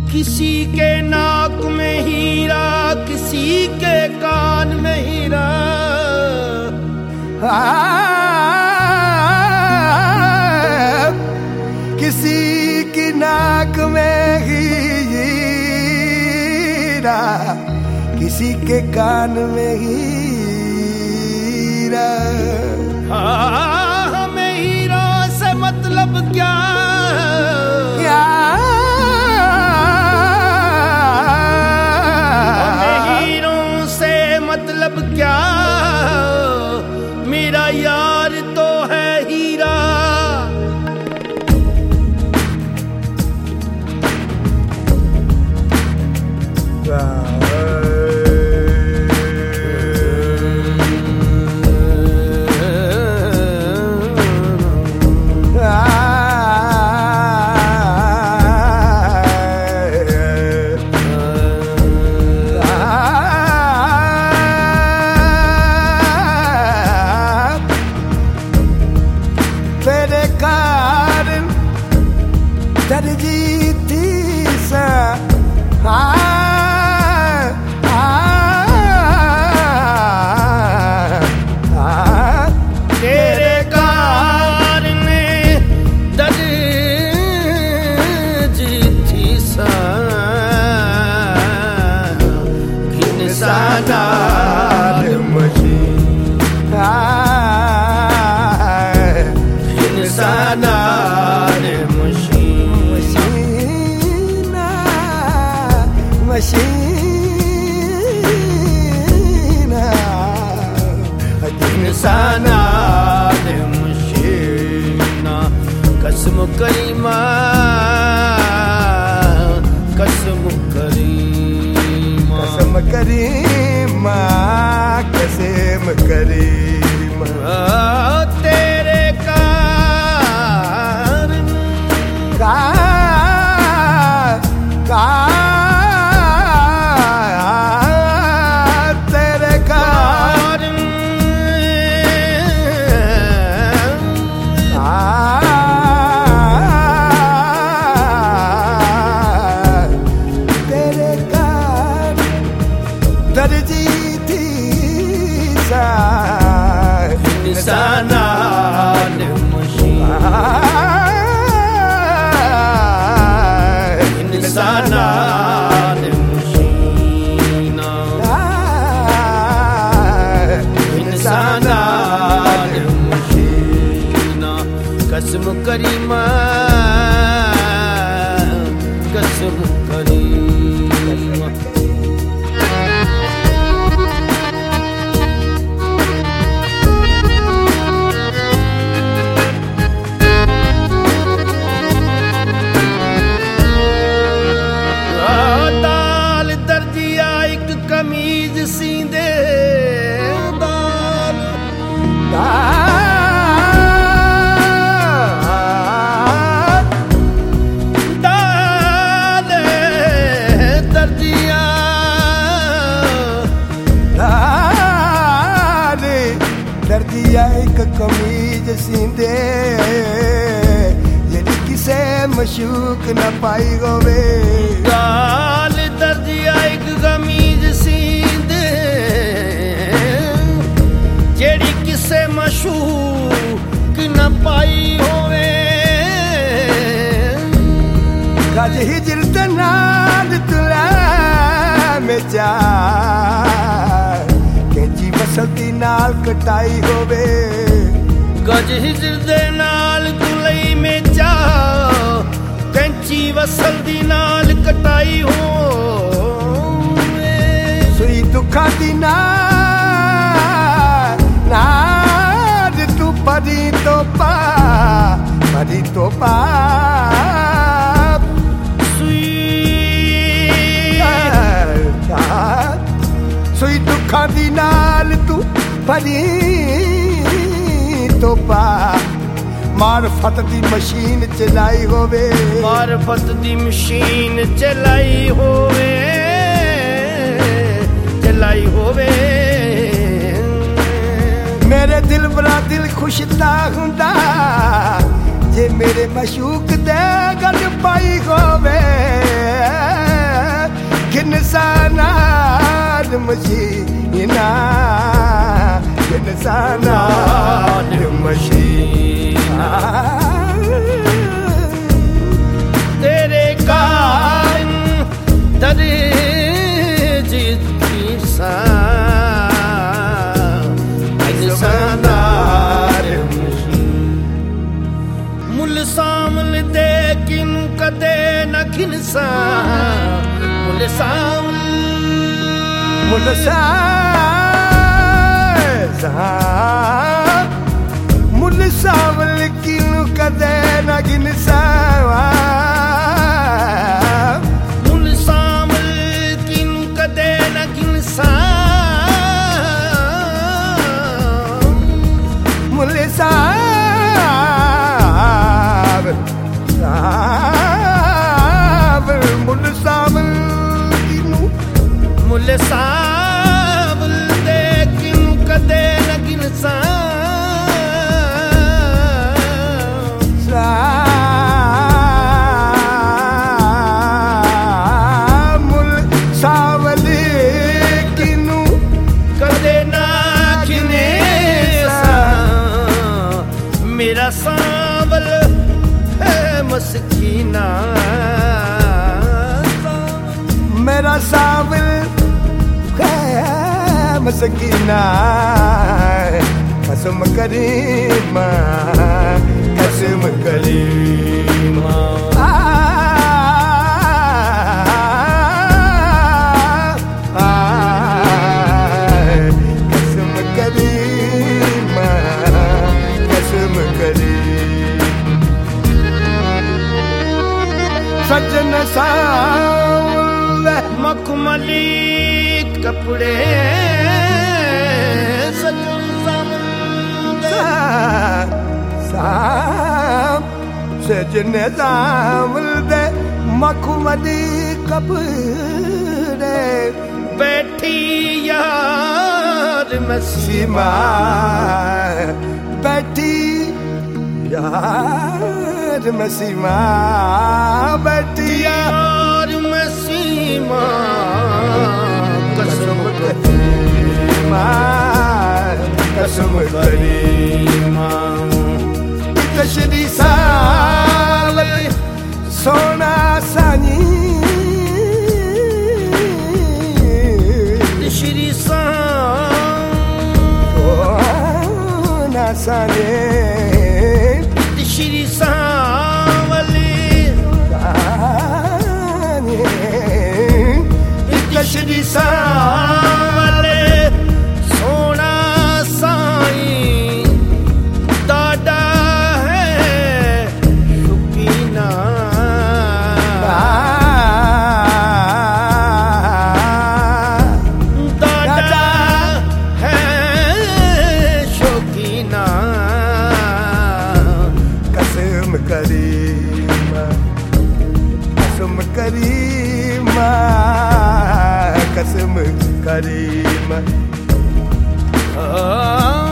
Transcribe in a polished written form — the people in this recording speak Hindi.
किसी के नाक में हीरा, किसी के कान में हीरा। किसी की नाक में हीरा, किसी के कान में हीरा। हमें हीरों से मतलब क्या? हमें हीरों से मतलब क्या? मेरा यार तो है हीरा। तेरे कारण तरजीह थी सा। तेरे कारण तरजीह थी सा। इंसानार मशीन, इंसानार मशीन, इंसानार मशीन। कसम करीमा, कसम करीमा, कसम करीमा, कसम करीमा। तेरे कारण तेरे कारण तेरे कारण तरजीह थी सा। इंसानार मशीन, इंसानार मशीन, इंसानार मशीन। कसम करीमा, कसम करीमा। दाल दर्जिया एक कमीज सींदे। दाल दाल दर्जिया, दर्जिया एक कमीज सींदे। जेड़ी किसे मशूक न पाई होवे। दाल दर्जिया एक कमीज सींदे। जेड़ी किसे मशूक न पाई होवे। गज हिजर दे नाल तुला में जा, कैंची वसल दी नाल कटाई होवे। गज हिजर दे नाल तुलई में जा, कैंची वसल दी नाल कटाई हो। सुई दुखा दी नाल तू परी तो पा, परी तो पा। सुई दुखा दी नाल तू परी तो पा। मारफत दी मशीन चलाई होवे। मारफत दी मशीन चलाई होवे, चलाई होवे। मेरे दिल बड़ा दिल खुश ता हुंदा, जे मेरे मशूक दे गल पाई होवे। मशीना इंसानात मशीना तेरे कारण दर्जित सा इंसानात मुल सामल दे किन कदे न खिनसा मुल सामल मुल सावल किनु कदे न गिनसा मुल सावल किनु कदे न गिनसा मुल सावल मुल सावल किनु मुल सावल दे किनु कदे न गिनसा मुल सावल किनु कदे ना गिनेसा मेरा सावल है मस्कीना मेरा सावल है मस्कीना कसम करीमा कसम करीमा कसम करीमा कसम करीमा सजन सावल मखमली कपड़े सजन सजन सावल दे मखमली कपड़े बैठी यार मसीमा बैठी यार मसीमा बैठी यार मसीमा कसम करीमा कसम करीमा तशरी सावल सोना सानी तशरी सोना सानी तशरी सावल तशरी सावल सोना साई दादा है शुकीना दादा है शौकीना कसम करीमा कसम करीमा कसम करीमा